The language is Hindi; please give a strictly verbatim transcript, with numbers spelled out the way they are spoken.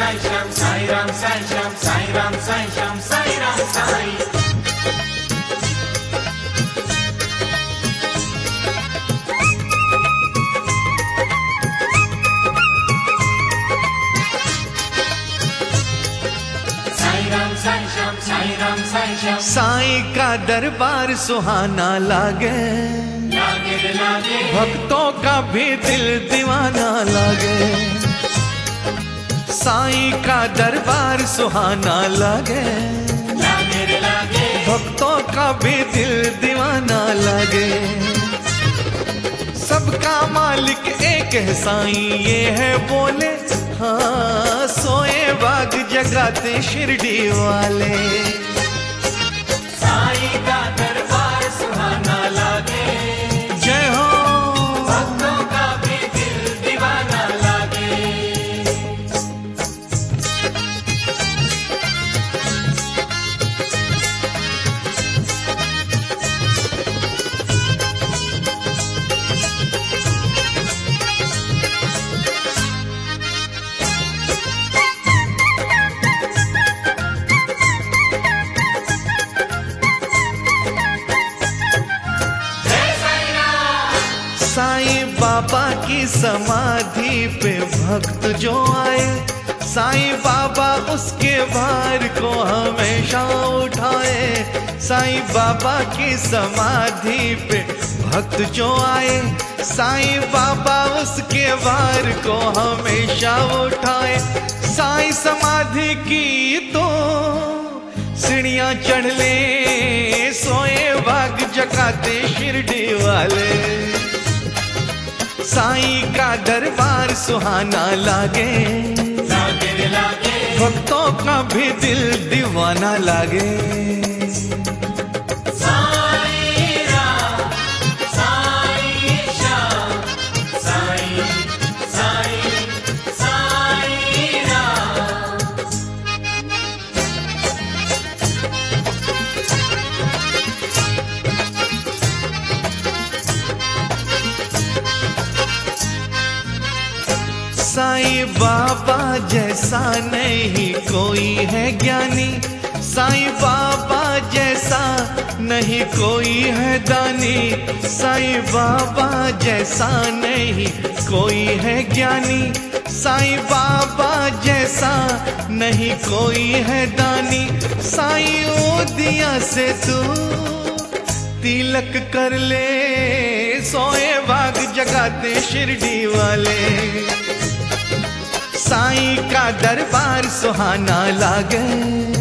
साई श्याम साई राम साई श्याम साई राम साई श्याम साई राम साई। साईं का दरबार सुहाना लागे, लागे लागे भक्तों का भी दिल दीवाना लागे। साईं का दरबार सुहाना लागे, लागे लागे भक्तों का भी दिल दीवाना लागे। सबका मालिक एक है साईं ये है बोले, हाँ सोए बाग जगाते शिरडी वाले। साईं का दरबार सुहाना लागे, जय हो भक्तों का भी दिल दीवाना लागे। साईं बाबा की समाधि पे भक्त जो आए, साईं बाबा उसके भार को हमेशा उठाए। साईं बाबा की समाधि पे भक्त जो आए, साईं बाबा उसके भार को हमेशा उठाए। साईं समाधि की तो सीढ़ियां चढ़ ले, सोए बाग जगाते शिरडी वाले। साईं का दरबार सुहाना लागे, लागे लागे भक्तों का भी दिल दीवाना लागे। साईं राम साईं श्याम साईं साईं साईं राम। साईं बाबा जैसा नहीं कोई है ज्ञानी, साईं बाबा जैसा नहीं कोई है दानी। साईं बाबा जैसा नहीं कोई है ज्ञानी, साईं बाबा जैसा नहीं कोई है दानी। साईं ओदिया से तू तिलक कर ले, सोए बाग जगाते शिरडी वाले। साईं का दरबार सुहाना लागे,